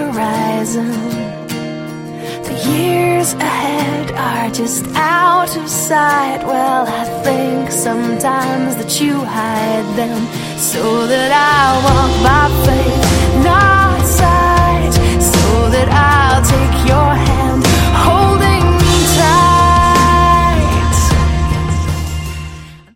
horizon. The years ahead are just out of sight. Well, I think sometimes that you hide them so that I walk by faith, not